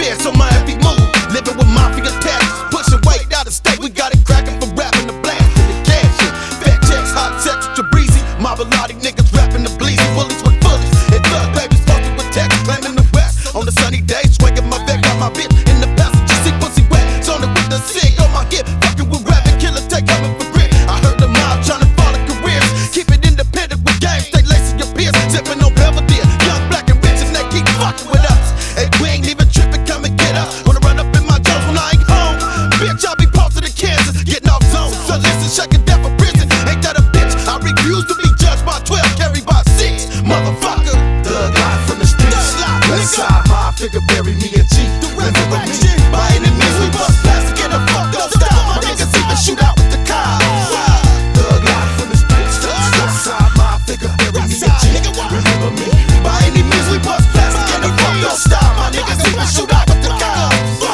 fierce on my every move. Living with mafia tax, pushing weight out of state. We got it cracking for rapping the blast and the cash. Fat checks, hot sex with your breezy. Marvelati niggas rapping the bleezy. Bullies with bullies and thug babies fucking with text, claiming the west. On the sunny days, swinging my back, got my bitch in the passenger seat, pussy wet. Zoning with the cig on my hip, fucking with rapping killer, take coming for grit. I heard the mob trying to follow careers. Keep it independent with games, stay lacing your peers. Sipping on Belvedere, young, black, and rich, and they keep fucking with us. Hey, we ain't even tripping, come and get us. Wanna run up in my Jones when I ain't home. Bitch, I'll be posted to Kansas, getting off zone. So listen, shaking death for prison. Ain't that a bitch? I refuse to be judged by 12, carried by 6. Motherfucker. Thug life from the streets. West side, my figure, bury me a G. Remember me? By any means, we bust plastic in a fucked up style. My niggas even shoot out with the car. Thug life from the streets. West side, my figure, bury me a G. Remember me? By any means, we bust plastic in a fucked up style. My niggas even shoot out with the car.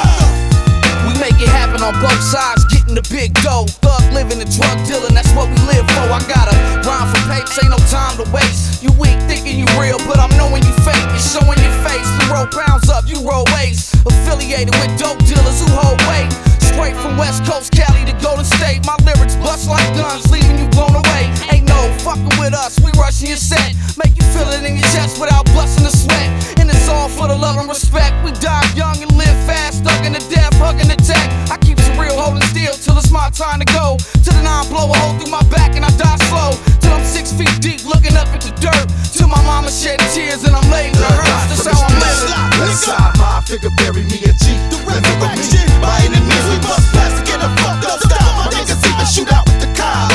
We make it happen on both sides, getting the big dough. Thug living and drug dealing, that's what we live for. I gotta rhyme for papes, ain't no time to waste. You weak thinking you real, but I'm knowing you fake. It's showing your face. You roll pounds up, you roll waste. Affiliated with dope dealers who hold weight. Straight from West Coast, Cali to Golden State. My lyrics bust like guns, leaving you blown away. Ain't no fucking with us, we rushing your set. Make you feel it in your chest without busting a sweat. And it's all for the love and respect. We die young and live fast, stuck in the death, hugging the tech. I keep it real, holding still till it's my time to go. Till the 9 blow a hole through my back and I die slow. Till I'm 6 feet deep, looking up at the dirt. Till my mama shedding tears and I'm laying in the hearse. That's how I'm living. West side, my figure, bury me a G. Remember me? By any means, we bust plastic in a fucked up style. My niggas even shoot out with the car.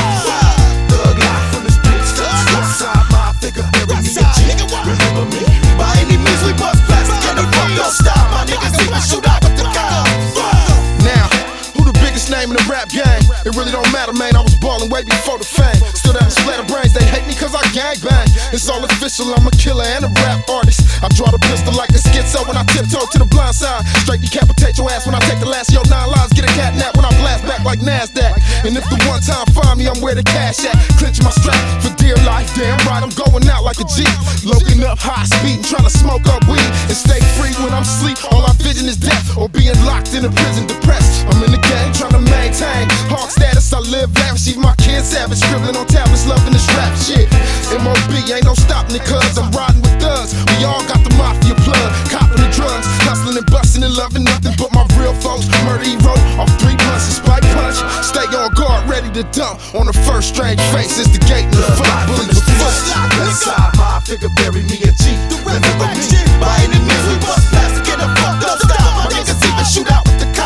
Thug life from the streets. West side, my figure, bury me a G. Remember me? By any means, we bust plastic in a fucked up style. My niggas even shoot out with the car. Now, who the biggest name in the rap game? It really don't matter, man. I was ballin' way before the fame. Still down to splatter brains, they hate me cause I gangbang. It's all official, I'm a killer and a rap artist. I draw the pistol like a schizo when I tiptoe to the blind side. Straight decapitate your ass when I take the last of your 9 lives. Get a cat nap when I blast back like NASDAQ. And if the one time find me, I'm where the cash at. Clench my strap for dear life, damn right, I'm going out like a G. Loading up high speed and trying to smoke up weed. And stay free when I'm asleep, all I vision is death. Or being locked in a prison depressed. I'm in the game trying to maintain hawk status, I live lavish. Even my kids savage, scribbling on tablets, loving this rap shit. MOB ain't no stopping it cuz I'm riding with thugs. We all got the mafia plug, copping the drugs, hustling and busting and loving nothing but my real folks. Murder he wrote off 3 blunts and spike punch. Stay on guard, ready to dump on the first strange face. It's the gate and the fuck bully with fuck. West side, my figure, bury me a G. Remember me? By any means, we bust plastic in a fucked up style. My niggas even shoot out with the